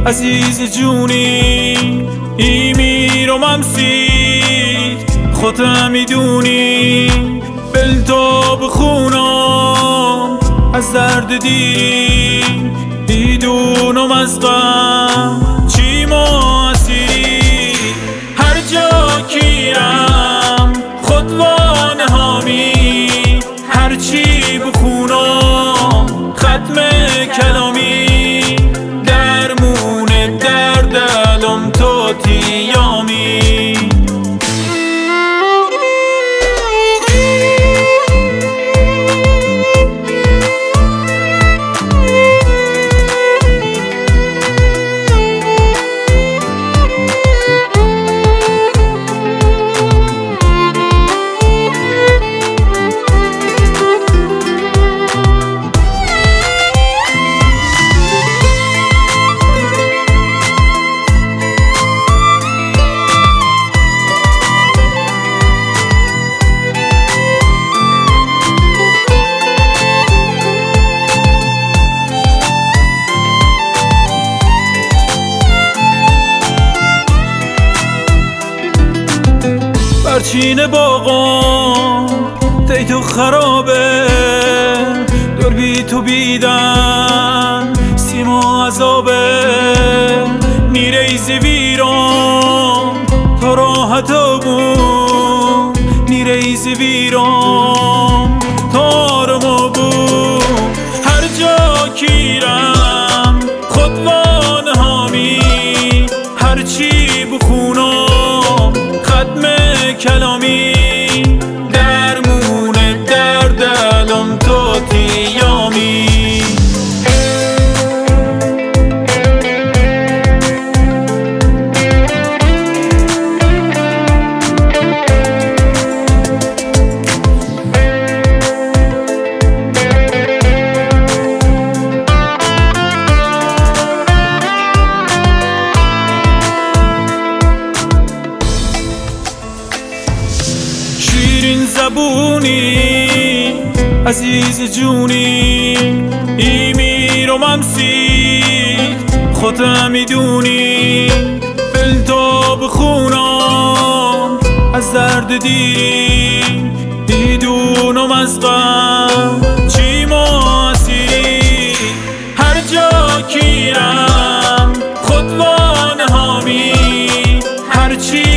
عزیز جونی میرم امسیر خودم میدونی بل تا بخونم از درد دیدونم از غم چی ما اسیری هر جا کیرم خودوان هامی هر چی بخونم ختم کلامی درمون درد الم تو تیامی برچین باغام تی تو خرابه دور بی تو بیدن سیما عذابه نیریز ویران تا راحت بود نیریز ویران تا رما بود هر جا کیرم خودوان هامی هر چی بخونم ختم کلامی درمون درد الم تو تیامی شیرین زبونی عزیز جونی میرم امسیر خودم میدونی بل تا بخونم از درد دیدونم از غم چی ما اسیری هر جا کیرم خودوان هامی هر چی